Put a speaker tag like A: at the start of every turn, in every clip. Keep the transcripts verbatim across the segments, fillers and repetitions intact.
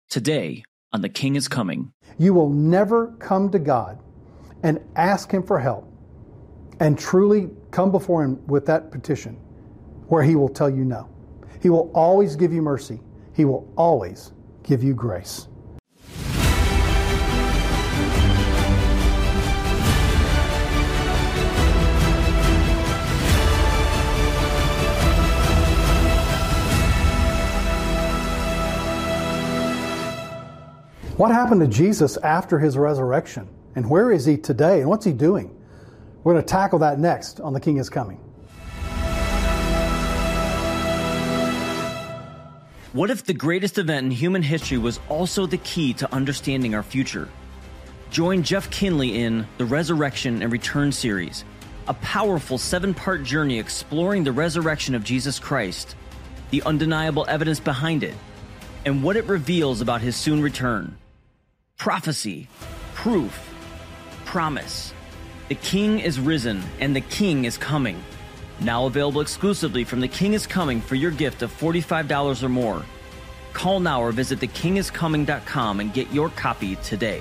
A: today on The King is Coming.
B: You will never come to God and ask Him for help and truly come before Him with that petition where He will tell you no. He will always give you mercy. He will always give you grace. What happened to Jesus after His resurrection? And where is He today? And what's He doing? We're going to tackle that next on The King is Coming.
A: What if the greatest event in human history was also the key to understanding our future? Join Jeff Kinley in the Resurrection and Return series, a powerful seven-part journey exploring the resurrection of Jesus Christ, the undeniable evidence behind it, and what it reveals about His soon return. Prophecy, proof, promise. The King is risen and the King is coming. Now available exclusively from The King is Coming for your gift of forty-five dollars or more. Call now or visit the king is coming dot com and get your copy today.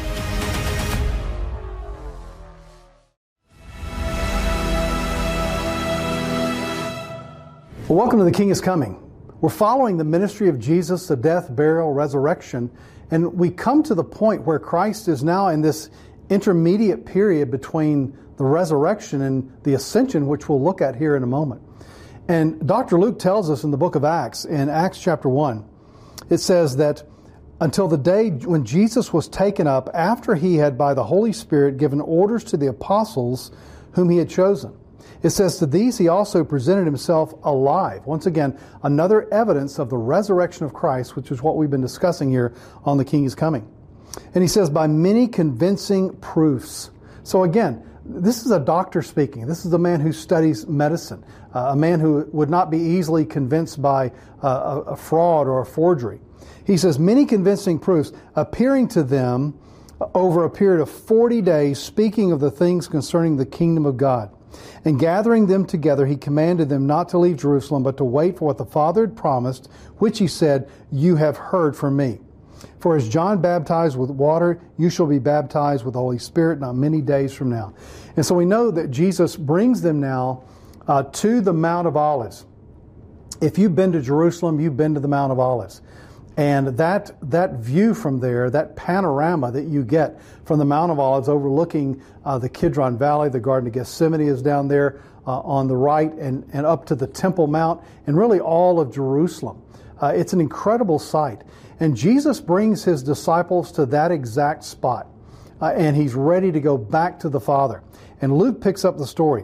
B: Well, welcome to The King is Coming. We're following the ministry of Jesus, the death, burial, resurrection, and we come to the point where Christ is now in this intermediate period between the resurrection and the ascension, which we'll look at here in a moment. And Doctor Luke tells us in the book of Acts, in Acts chapter one, it says that until the day when Jesus was taken up, after He had by the Holy Spirit given orders to the apostles whom He had chosen. It says, to these He also presented Himself alive. Once again, another evidence of the resurrection of Christ, which is what we've been discussing here on The King is Coming. And He says, by many convincing proofs. So again, this is a doctor speaking. This is a man who studies medicine, uh, a man who would not be easily convinced by uh, a, a fraud or a forgery. He says, many convincing proofs, appearing to them over a period of forty days, speaking of the things concerning the kingdom of God. And gathering them together, He commanded them not to leave Jerusalem, but to wait for what the Father had promised, which He said, you have heard from me. For as John baptized with water, you shall be baptized with the Holy Spirit not many days from now. And so we know that Jesus brings them now uh, to the Mount of Olives. If you've been to Jerusalem, you've been to the Mount of Olives. And that that view from there, that panorama that you get from the Mount of Olives overlooking uh, the Kidron Valley, the Garden of Gethsemane is down there uh, on the right, and, and up to the Temple Mount, and really all of Jerusalem. Uh, it's an incredible sight. And Jesus brings His disciples to that exact spot. Uh, and He's ready to go back to the Father. And Luke picks up the story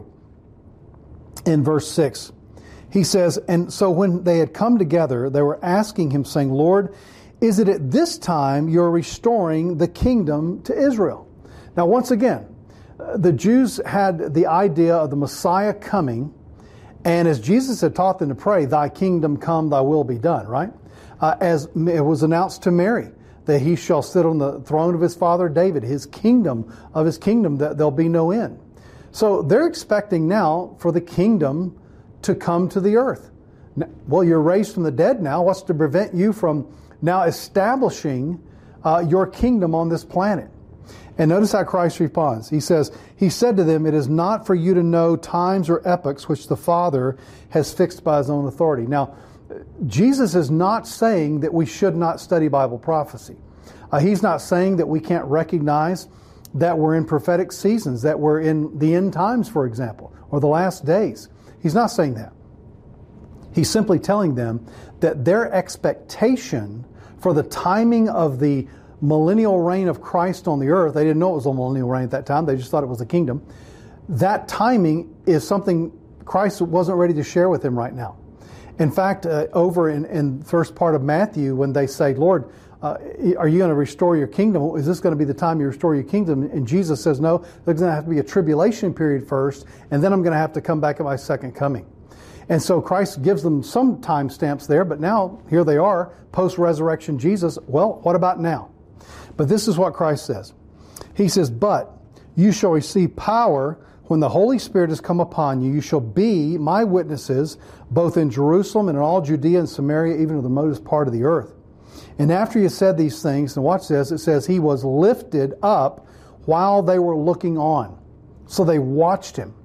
B: in verse six. He says, and so when they had come together, they were asking Him, saying, Lord, is it at this time you're restoring the kingdom to Israel? Now, once again, uh, the Jews had the idea of the Messiah coming, and as Jesus had taught them to pray, thy kingdom come, thy will be done, right? Uh, as it was announced to Mary, that He shall sit on the throne of His father David, His kingdom, of His kingdom, that there'll be no end. So they're expecting now for the kingdom to come to the earth. Well, you're raised from the dead now. What's to prevent you from now establishing uh, your kingdom on this planet? And notice how Christ responds. He says, He said to them, it is not for you to know times or epochs which the Father has fixed by His own authority. Now, Jesus is not saying that we should not study Bible prophecy. Uh, he's not saying that we can't recognize that we're in prophetic seasons, that we're in the end times, for example, or the last days. He's not saying that. He's simply telling them that their expectation for the timing of the millennial reign of Christ on the earth, they didn't know it was a millennial reign at that time, they just thought it was a kingdom. That timing is something Christ wasn't ready to share with them right now. In fact, uh, over in, in the first part of Matthew, when they say, Lord, uh, are you going to restore your kingdom? Is this going to be the time you restore your kingdom? And Jesus says, no, there's going to have to be a tribulation period first, and then I'm going to have to come back at my second coming. And so Christ gives them some time stamps there, but now here they are, post-resurrection Jesus. Well, what about now? But this is what Christ says. He says, but you shall receive power when the Holy Spirit has come upon you. You shall be my witnesses, both in Jerusalem and in all Judea and Samaria, even to the remotest part of the earth. And after he said these things, and watch this, it says he was lifted up while they were looking on. So they watched him.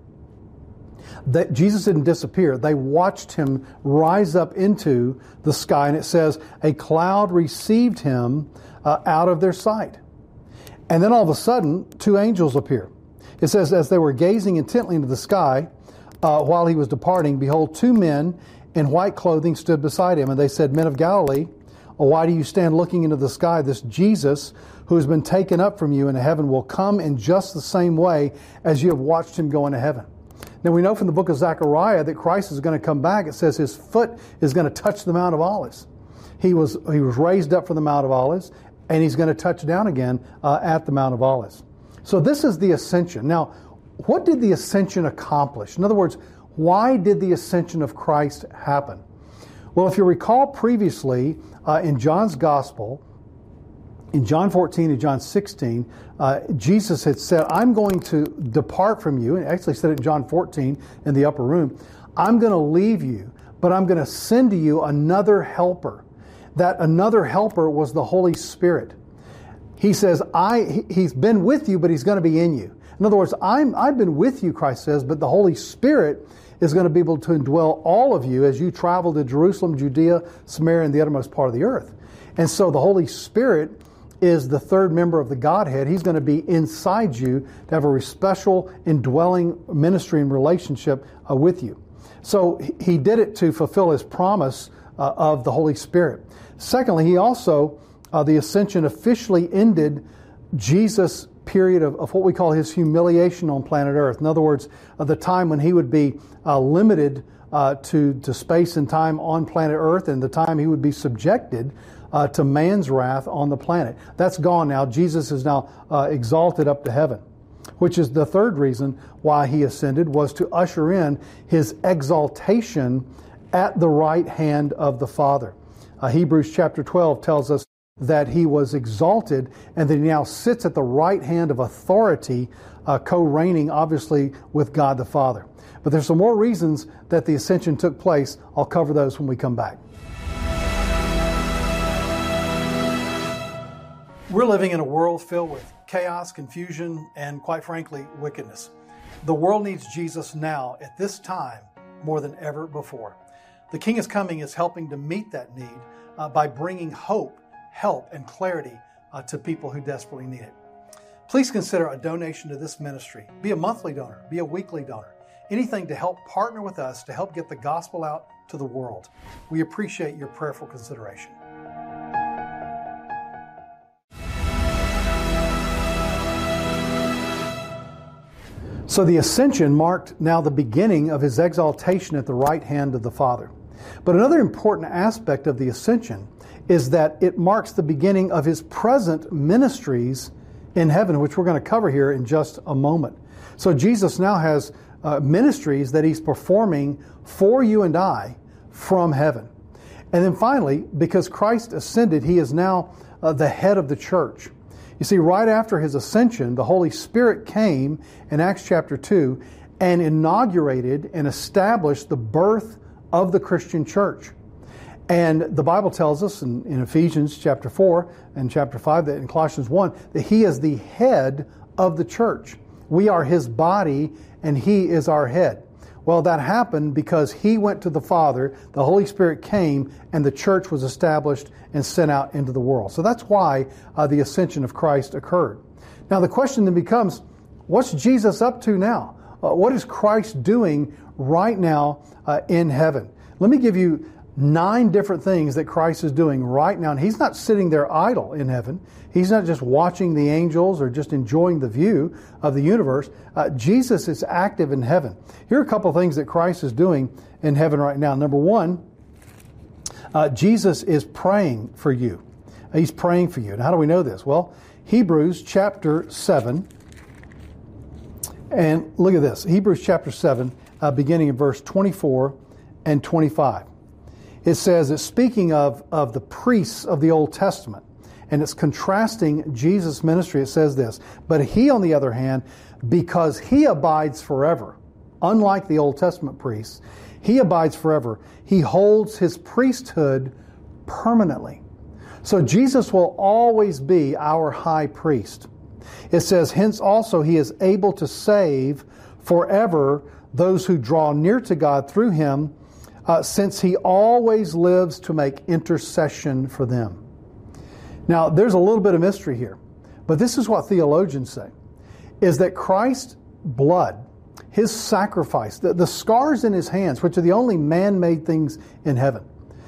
B: That Jesus didn't disappear. They watched him rise up into the sky. And it says a cloud received him uh, out of their sight. And then all of a sudden, two angels appear. It says, as they were gazing intently into the sky uh, while he was departing, behold, two men in white clothing stood beside him. And they said, Men of Galilee, why do you stand looking into the sky? This Jesus who has been taken up from you into heaven will come in just the same way as you have watched him go into heaven. Now we know from the book of Zechariah that Christ is going to come back. It says his foot is going to touch the Mount of Olives. He was he was raised up from the Mount of Olives, and he's going to touch down again uh, at the Mount of Olives. So this is the ascension. Now, what did the ascension accomplish? In other words, why did the ascension of Christ happen? Well, if you recall previously uh, in John's Gospel, in John fourteen and John sixteen, uh, Jesus had said, I'm going to depart from you, and actually said it in John fourteen in the upper room, I'm going to leave you, but I'm going to send to you another helper. That another helper was the Holy Spirit. He says, I, he's been with you, but he's going to be in you. In other words, I'm, I've been with you, Christ says, but the Holy Spirit is going to be able to indwell all of you as you travel to Jerusalem, Judea, Samaria, and the uttermost part of the earth. And so the Holy Spirit is the third member of the Godhead. He's going to be inside you to have a special indwelling ministry and relationship uh, with you. So he did it to fulfill his promise uh, of the Holy Spirit. Secondly, he also, uh, the ascension officially ended Jesus' period of, of what we call his humiliation on planet Earth. In other words, uh, the time when he would be uh, limited uh, to, to space and time on planet Earth, and the time he would be subjected Uh, to man's wrath on the planet. That's gone now. Jesus is now uh, exalted up to heaven, which is the third reason why he ascended, was to usher in his exaltation at the right hand of the Father. Uh, Hebrews chapter twelve tells us that he was exalted and that he now sits at the right hand of authority, uh, co-reigning obviously with God the Father. But there's some more reasons that the ascension took place. I'll cover those when we come back. We're living in a world filled with chaos, confusion, and quite frankly, wickedness. The world needs Jesus now, at this time, more than ever before. The King is Coming is helping to meet that need uh, by bringing hope, help, and clarity uh, to people who desperately need it. Please consider a donation to this ministry. Be a monthly donor, be a weekly donor. Anything to help partner with us to help get the gospel out to the world. We appreciate your prayerful consideration. So the ascension marked now the beginning of his exaltation at the right hand of the Father. But another important aspect of the ascension is that it marks the beginning of his present ministries in heaven, which we're going to cover here in just a moment. So Jesus now has uh, ministries that he's performing for you and I from heaven. And then finally, because Christ ascended, he is now uh, the head of the church. You see, right after his ascension, the Holy Spirit came in Acts chapter two and inaugurated and established the birth of the Christian church. And the Bible tells us in, in Ephesians chapter four and chapter five, that in Colossians one, that he is the head of the church. We are his body and he is our head. Well, that happened because he went to the Father, the Holy Spirit came, and the church was established and sent out into the world. So that's why uh, the ascension of Christ occurred. Now the question then becomes, what's Jesus up to now? Uh, what is Christ doing right now uh, in heaven? Let me give you nine different things that Christ is doing right now. And he's not sitting there idle in heaven. He's not just watching the angels or just enjoying the view of the universe. Uh, Jesus is active in heaven. Here are a couple of things that Christ is doing in heaven right now. Number one, uh, Jesus is praying for you. He's praying for you. And how do we know this? Well, Hebrews chapter seven. And look at this. Hebrews chapter seven, uh, beginning in verse twenty-four and twenty-five. It says, it's speaking of, of the priests of the Old Testament, and it's contrasting Jesus' ministry. It says this, but he, on the other hand, because he abides forever, unlike the Old Testament priests, he abides forever. He holds his priesthood permanently. So Jesus will always be our high priest. It says, hence also he is able to save forever those who draw near to God through him, uh, since he always lives to make intercession for them. Now, there's a little bit of mystery here, but this is what theologians say, is that Christ's blood, his sacrifice, the, the scars in his hands, which are the only man-made things in heaven,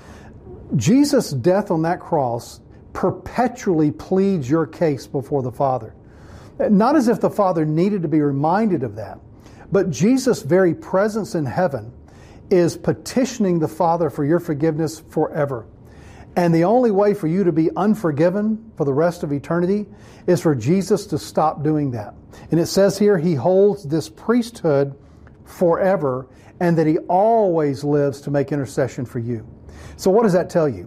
B: Jesus' death on that cross perpetually pleads your case before the Father. Not as if the Father needed to be reminded of that, but Jesus' very presence in heaven is petitioning the Father for your forgiveness forever. And the only way for you to be unforgiven for the rest of eternity is for Jesus to stop doing that. And it says here he holds this priesthood forever and that he always lives to make intercession for you. So what does that tell you?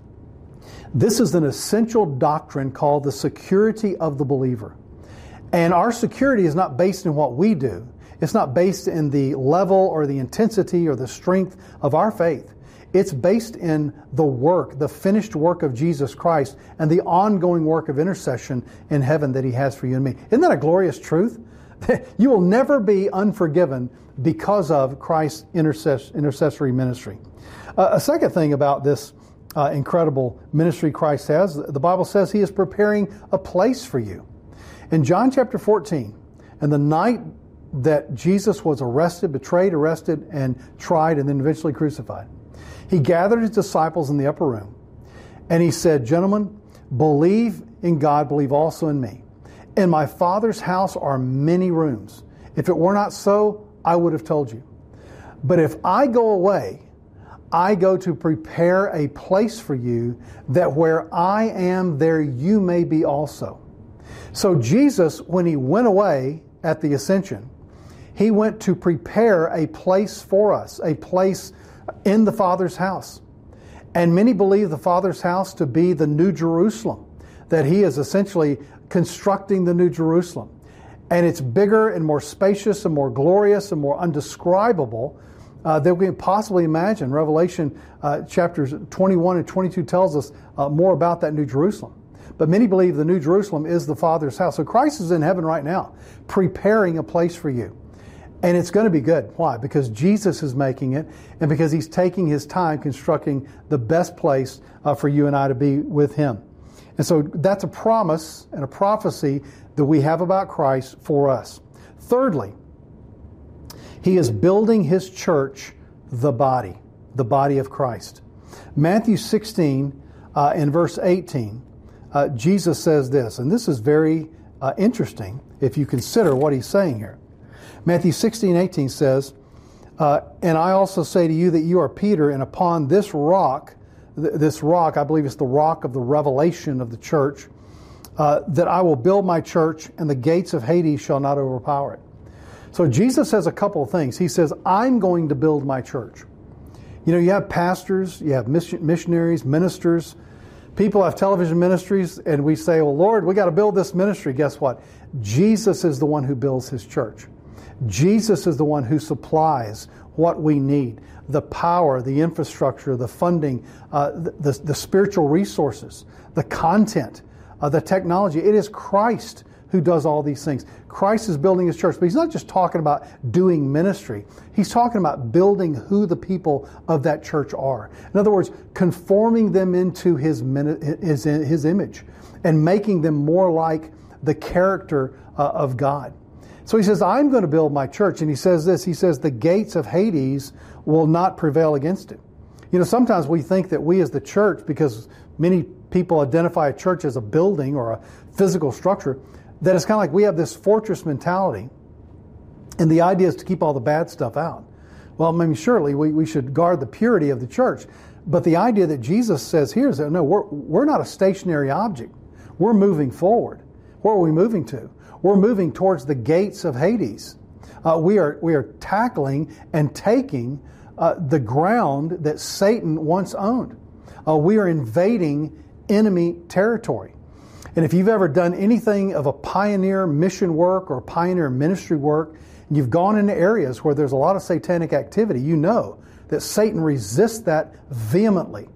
B: This is an essential doctrine called the security of the believer. And our security is not based in what we do. It's not based in the level or the intensity or the strength of our faith. It's based in the work, the finished work of Jesus Christ and the ongoing work of intercession in heaven that he has for you and me. Isn't that a glorious truth? You will never be unforgiven because of Christ's intercess- intercessory ministry. Uh, a second thing about this uh, incredible ministry Christ has, the Bible says he is preparing a place for you. In John chapter fourteen, and the night that Jesus was arrested, betrayed, arrested, and tried, and then eventually crucified, he gathered his disciples in the upper room, and he said, gentlemen, believe in God, believe also in me. In my Father's house are many rooms. If it were not so, I would have told you. But if I go away, I go to prepare a place for you, that where I am, there you may be also. So Jesus, when he went away at the ascension, he went to prepare a place for us, a place in the Father's house. And many believe the Father's house to be the New Jerusalem, that he is essentially constructing the New Jerusalem. And it's bigger and more spacious and more glorious and more undescribable uh, than we can possibly imagine. Revelation uh, chapters twenty-one and twenty-two tells us uh, more about that New Jerusalem. But many believe the New Jerusalem is the Father's house. So Christ is in heaven right now, preparing a place for you. And it's going to be good. Why? Because Jesus is making it, and because he's taking his time constructing the best place uh, for you and I to be with him. And so that's a promise and a prophecy that we have about Christ for us. Thirdly, he is building his church, the body, the body of Christ. Matthew sixteen uh, in verse eighteen, uh, Jesus says this, and this is very uh, interesting if you consider what he's saying here. Matthew sixteen eighteen says, uh, and I also say to you that you are Peter, and upon this rock, th- this rock, I believe it's the rock of the revelation of the church, uh, that I will build my church, and the gates of Hades shall not overpower it. So Jesus says a couple of things. He says, I'm going to build my church. You know, you have pastors, you have missionaries, ministers, people have television ministries, and we say, well, Lord, we got to build this ministry. Guess what? Jesus is the one who builds his church. Jesus is the one who supplies what we need, the power, the infrastructure, the funding, uh, the, the, the spiritual resources, the content, uh, the technology. It is Christ who does all these things. Christ is building his church, but he's not just talking about doing ministry. He's talking about building who the people of that church are. In other words, conforming them into his, his, his image and making them more like the character uh, of God. So he says, I'm going to build my church. And he says this, he says, the gates of Hades will not prevail against it. You know, sometimes we think that we as the church, because many people identify a church as a building or a physical structure, that it's kind of like we have this fortress mentality. And the idea is to keep all the bad stuff out. Well, I mean, surely we, we should guard the purity of the church. But the idea that Jesus says here is that, no, we're, we're not a stationary object. We're moving forward. Where are we moving to? We're moving towards the gates of Hades. Uh, we are we are tackling and taking uh, the ground that Satan once owned. Uh, we are invading enemy territory. And if you've ever done anything of a pioneer mission work or pioneer ministry work, and you've gone into areas where there's a lot of satanic activity, you know that Satan resists that vehemently.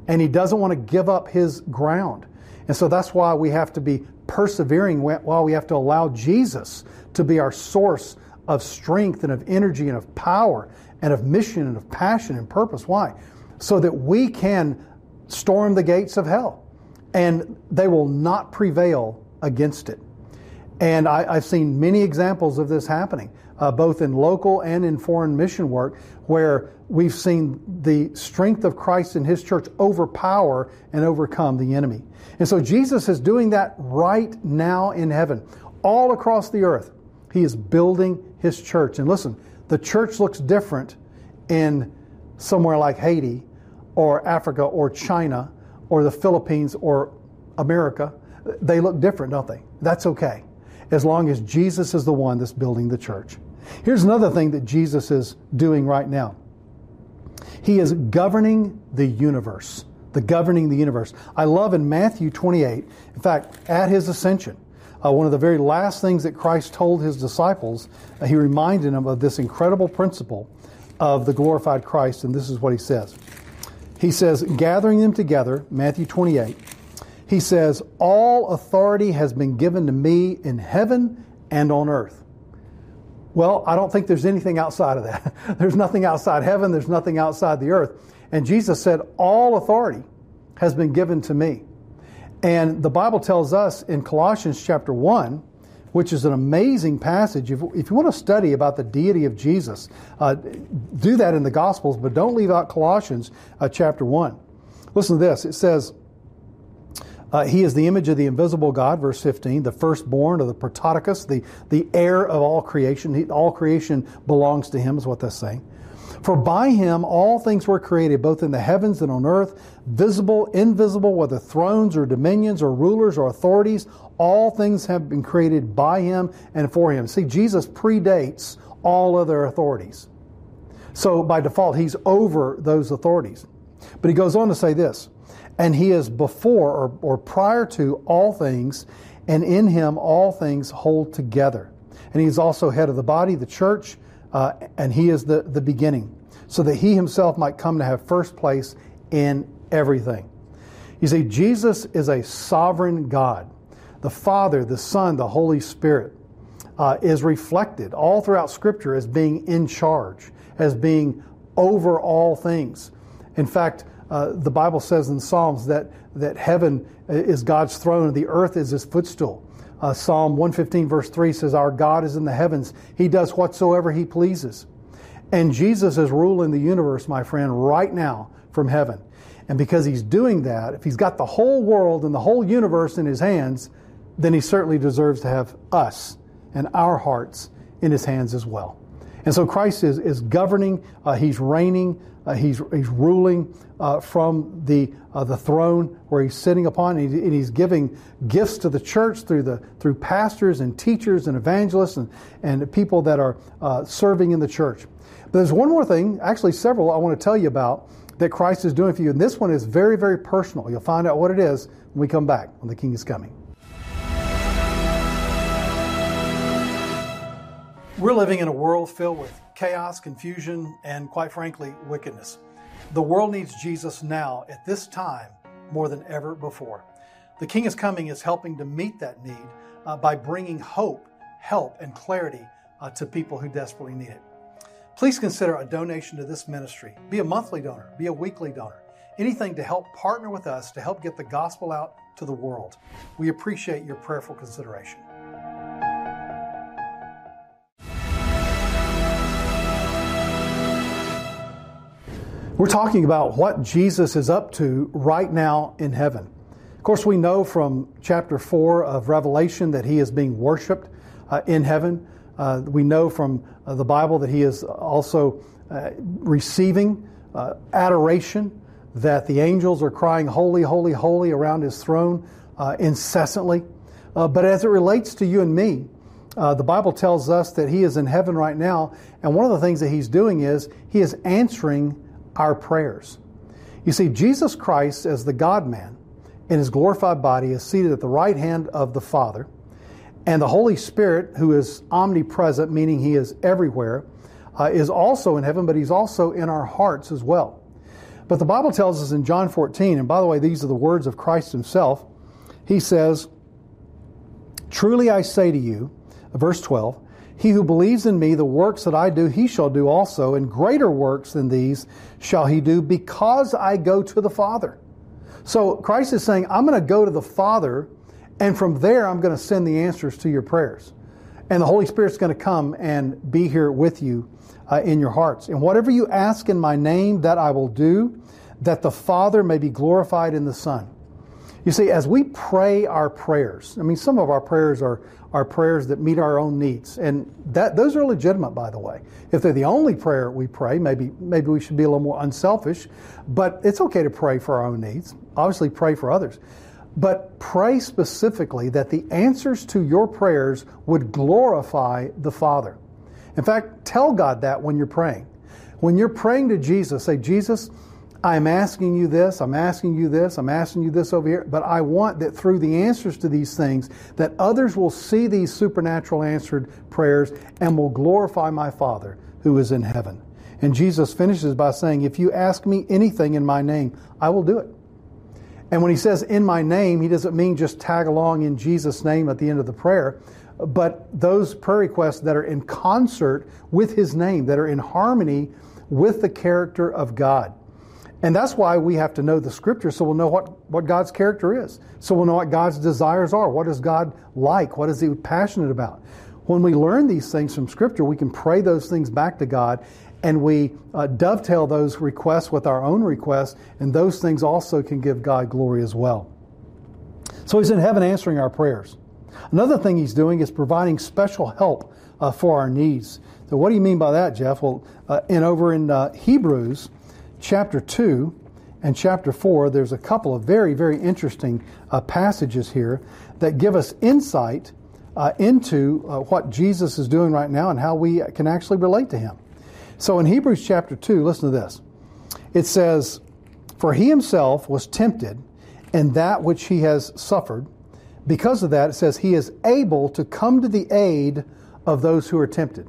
B: And he doesn't want to give up his ground. And so that's why we have to be persevering, while we have to allow Jesus to be our source of strength and of energy and of power and of mission and of passion and purpose. Why? So that we can storm the gates of hell and they will not prevail against it. And I, I've seen many examples of this happening, uh, both in local and in foreign mission work, where we've seen the strength of Christ and his church overpower and overcome the enemy. And so Jesus is doing that right now in heaven, all across the earth. He is building his church. And listen, the church looks different in somewhere like Haiti or Africa or China or the Philippines or America. They look different, don't they? That's okay, as long as Jesus is the one that's building the church. Here's another thing that Jesus is doing right now. He is governing the universe. The governing the universe. I love in Matthew twenty-eight, in fact, at his ascension, uh, one of the very last things that Christ told his disciples, uh, he reminded them of this incredible principle of the glorified Christ, and this is what he says. He says, gathering them together, Matthew twenty-eight, he says, all authority has been given to me in heaven and on earth. Well, I don't think there's anything outside of that. There's nothing outside heaven. There's nothing outside the earth. And Jesus said, all authority has been given to me. And the Bible tells us in Colossians chapter one, which is an amazing passage. If, if you want to study about the deity of Jesus, uh, do that in the Gospels, but don't leave out Colossians uh, chapter one. Listen to this. It says, Uh, he is the image of the invisible God, verse fifteen, the firstborn of the Prototokos, the, the heir of all creation. He, all creation belongs to him, is what that's saying. For by him all things were created, both in the heavens and on earth, visible, invisible, whether thrones or dominions or rulers or authorities. All things have been created by him and for him. See, Jesus predates all other authorities. So by default, he's over those authorities. But he goes on to say this, and he is before or, or prior to all things, and in him all things hold together. And he's also head of the body, the church, uh, and he is the, the beginning, so that he himself might come to have first place in everything. You see, Jesus is a sovereign God. The Father, the Son, the Holy Spirit uh, is reflected all throughout Scripture as being in charge, as being over all things. In fact, Uh, the Bible says in Psalms that, that heaven is God's throne and the earth is his footstool. Uh, Psalm one fifteen verse three says, our God is in the heavens. He does whatsoever he pleases. And Jesus is ruling the universe, my friend, right now from heaven. And because he's doing that, if he's got the whole world and the whole universe in his hands, then he certainly deserves to have us and our hearts in his hands as well. And so Christ is, is governing, uh, he's reigning, uh, he's, he's ruling uh, from the uh, the throne where he's sitting upon, and, he, and he's giving gifts to the church through the through pastors and teachers and evangelists and, and people that are uh, serving in the church. But there's one more thing, actually several, I want to tell you about that Christ is doing for you. And this one is very, very personal. You'll find out what it is when we come back, when the King is coming. We're living in a world filled with chaos, confusion, and quite frankly, wickedness. The world needs Jesus now at this time more than ever before. The King is coming is helping to meet that need uh, by bringing hope, help, and clarity uh, to people who desperately need it. Please consider a donation to this ministry. Be a monthly donor, be a weekly donor. Anything to help partner with us to help get the gospel out to the world. We appreciate your prayerful consideration. We're talking about what Jesus is up to right now in heaven. Of course, we know from chapter four of Revelation that he is being worshiped uh, in heaven. Uh, we know from uh, the Bible that he is also uh, receiving uh, adoration, that the angels are crying, holy, holy, holy around his throne uh, incessantly. Uh, but as it relates to you and me, uh, the Bible tells us that he is in heaven right now, and one of the things that he's doing is he is answering our prayers. You see, Jesus Christ as the God-man in his glorified body is seated at the right hand of the Father, and the Holy Spirit, who is omnipresent, meaning he is everywhere, uh, is also in heaven, but he's also in our hearts as well. But the Bible tells us in John fourteen, and by the way, these are the words of Christ himself. He says, truly I say to you, verse twelve, he who believes in me, the works that I do, he shall do also, and greater works than these shall he do, because I go to the Father. So Christ is saying, I'm going to go to the Father, and from there I'm going to send the answers to your prayers. And the Holy Spirit's going to come and be here with you uh, in your hearts. And whatever you ask in my name, that I will do, that the Father may be glorified in the Son. You see, as we pray our prayers, I mean, some of our prayers are, are prayers that meet our own needs. And that those are legitimate, by the way. If they're the only prayer we pray, maybe, maybe we should be a little more unselfish. But it's okay to pray for our own needs. Obviously, pray for others. But pray specifically that the answers to your prayers would glorify the Father. In fact, tell God that when you're praying. When you're praying to Jesus, say, Jesus, I'm asking you this, I'm asking you this, I'm asking you this over here, but I want that through the answers to these things, that others will see these supernatural answered prayers and will glorify my Father who is in heaven. And Jesus finishes by saying, if you ask me anything in my name, I will do it. And when he says in my name, he doesn't mean just tag along in Jesus' name at the end of the prayer, but those prayer requests that are in concert with his name, that are in harmony with the character of God. And that's why we have to know the Scripture, so we'll know what, what God's character is. So we'll know what God's desires are. What is God like? What is he passionate about? When we learn these things from Scripture, we can pray those things back to God, and we uh, dovetail those requests with our own requests, and those things also can give God glory as well. So he's in heaven answering our prayers. Another thing he's doing is providing special help uh, for our needs. So what do you mean by that, Jeff? Well, uh, in over in uh, Hebrews chapter two and chapter four, there's a couple of very, very interesting uh, passages here that give us insight uh, into uh, what Jesus is doing right now and how we can actually relate to him. So in Hebrews chapter two, listen to this. It says, for he himself was tempted in that which he has suffered. Because of that, it says he is able to come to the aid of those who are tempted.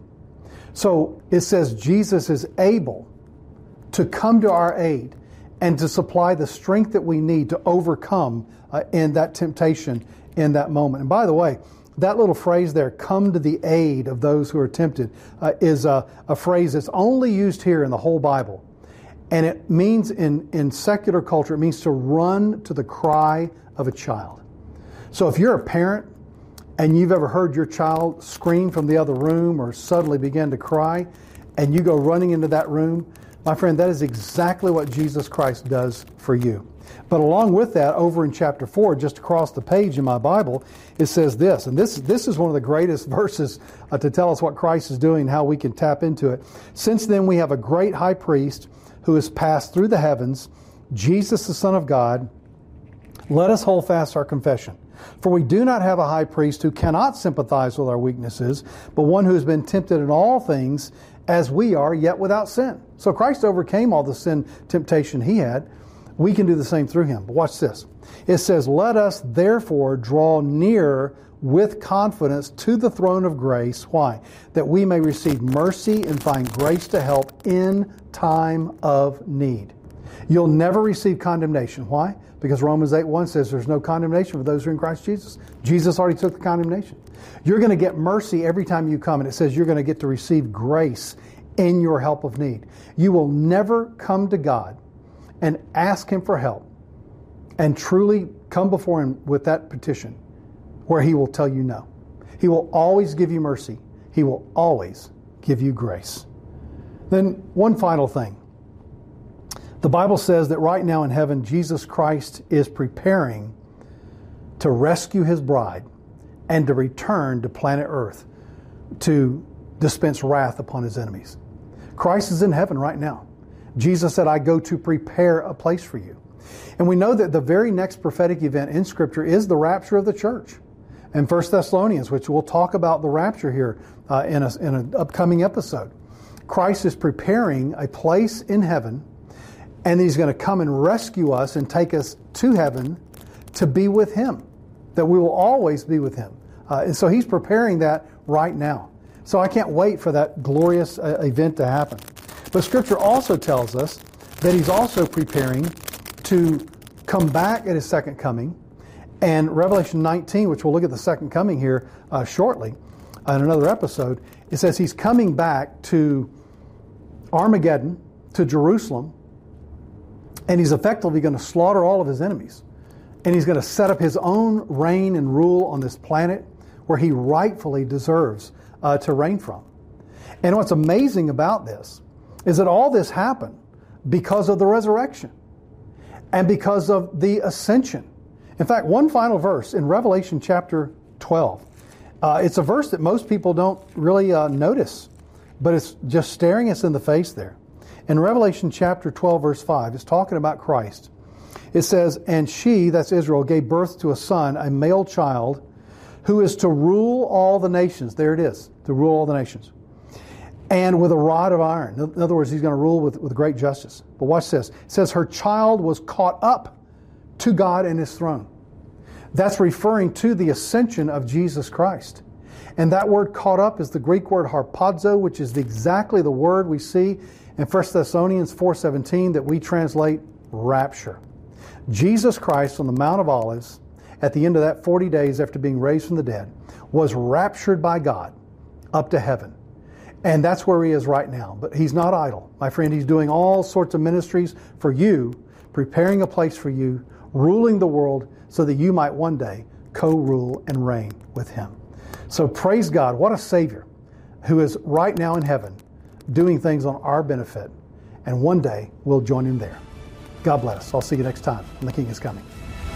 B: So it says Jesus is able to come to our aid and to supply the strength that we need to overcome uh, in that temptation in that moment. And by the way, that little phrase there, come to the aid of those who are tempted, uh, is a, a phrase that's only used here in the whole Bible. And it means in, in secular culture, it means to run to the cry of a child. So if you're a parent and you've ever heard your child scream from the other room or suddenly begin to cry, and you go running into that room, my friend, that is exactly what Jesus Christ does for you. But along with that, over in chapter four, just across the page in my Bible, it says this, and this, this is one of the greatest verses uh, to tell us what Christ is doing and how we can tap into it. Since then we have a great high priest who has passed through the heavens, Jesus the Son of God. Let us hold fast our confession. For we do not have a high priest who cannot sympathize with our weaknesses, but one who has been tempted in all things as we are, yet without sin. So Christ overcame all the sin temptation he had. We can do the same through him. But watch this. It says, let us therefore draw near with confidence to the throne of grace. Why? That we may receive mercy and find grace to help in time of need. You'll never receive condemnation. Why? Because Romans eight one says there's no condemnation for those who are in Christ Jesus. Jesus already took the condemnation. You're going to get mercy every time you come, and it says you're going to get to receive grace in your help of need. You will never come to God and ask him for help and truly come before him with that petition where he will tell you no. He will always give you mercy. He will always give you grace. Then one final thing. The Bible says that right now in heaven, Jesus Christ is preparing to rescue his bride and to return to planet Earth to dispense wrath upon his enemies. Christ is in heaven right now. Jesus said, I go to prepare a place for you. And we know that the very next prophetic event in Scripture is the rapture of the church. In First Thessalonians, which we'll talk about the rapture here uh, in, a, in an upcoming episode, Christ is preparing a place in heaven, and he's going to come and rescue us and take us to heaven to be with him, that we will always be with him. Uh, and so he's preparing that right now. So I can't wait for that glorious uh, event to happen. But Scripture also tells us that he's also preparing to come back at his second coming. And Revelation nineteen, which we'll look at the second coming here uh, shortly in another episode, it says he's coming back to Armageddon, to Jerusalem, and he's effectively going to slaughter all of his enemies. And he's going to set up his own reign and rule on this planet where he rightfully deserves uh, to reign from. And what's amazing about this is that all this happened because of the resurrection and because of the ascension. In fact, one final verse in Revelation chapter twelve. Uh, it's a verse that most people don't really uh, notice, but it's just staring us in the face there. In Revelation chapter twelve, verse five, it's talking about Christ. It says, "And she," that's Israel, "gave birth to a son, a male child, who is to rule all the nations." There it is, to rule all the nations. "And with a rod of iron." In other words, he's going to rule with, with great justice. But watch this. It says, "Her child was caught up to God and his throne." That's referring to the ascension of Jesus Christ. And that word "caught up" is the Greek word harpazo, which is exactly the word we see in First Thessalonians four seventeen that we translate rapture. Jesus Christ on the Mount of Olives, at the end of that forty days after being raised from the dead, was raptured by God up to heaven. And that's where he is right now. But he's not idle. My friend, he's doing all sorts of ministries for you, preparing a place for you, ruling the world so that you might one day co-rule and reign with him. So praise God. What a Savior who is right now in heaven doing things on our benefit. And one day we'll join him there. God bless. I'll see you next time when the King is coming.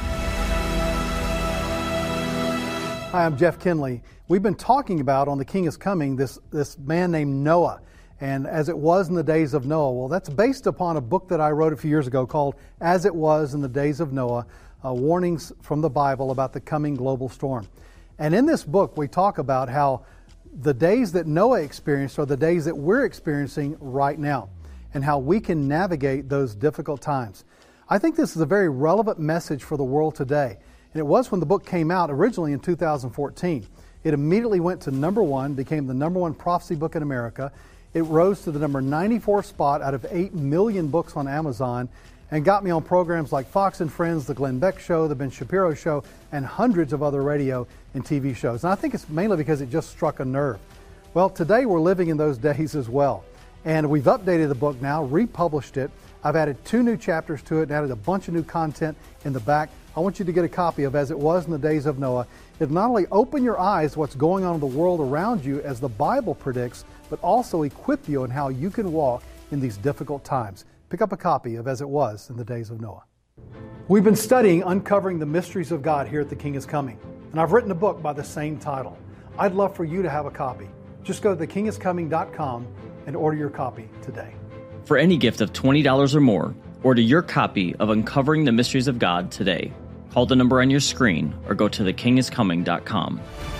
B: Hi, I'm Jeff Kinley. We've been talking about on The King is Coming this, this man named Noah. And as it was in the days of Noah. Well, that's based upon a book that I wrote a few years ago called As It Was in the Days of Noah, uh, Warnings from the Bible about the coming global storm. And in this book, we talk about how the days that Noah experienced are the days that we're experiencing right now, and how we can navigate those difficult times. I think this is a very relevant message for the world today. And it was when the book came out originally in two thousand fourteen. It immediately went to number one, became the number one prophecy book in America. It rose to the number ninety-four spot out of eight million books on Amazon, and got me on programs like Fox and Friends, The Glenn Beck Show, The Ben Shapiro Show, and hundreds of other radio and T V shows. And I think it's mainly because it just struck a nerve. Well, today we're living in those days as well. And we've updated the book now, republished it. I've added two new chapters to it and added a bunch of new content in the back. I want you to get a copy of As It Was in the Days of Noah. It'll not only open your eyes to what's going on in the world around you as the Bible predicts, but also equip you on how you can walk in these difficult times. Pick up a copy of As It Was in the Days of Noah. We've been studying Uncovering the Mysteries of God here at The King is Coming, and I've written a book by the same title. I'd love for you to have a copy. Just go to the king is coming dot com and order your copy today.
A: For any gift of twenty dollars or more, order your copy of Uncovering the Mysteries of God today. Call the number on your screen or go to the king is coming dot com.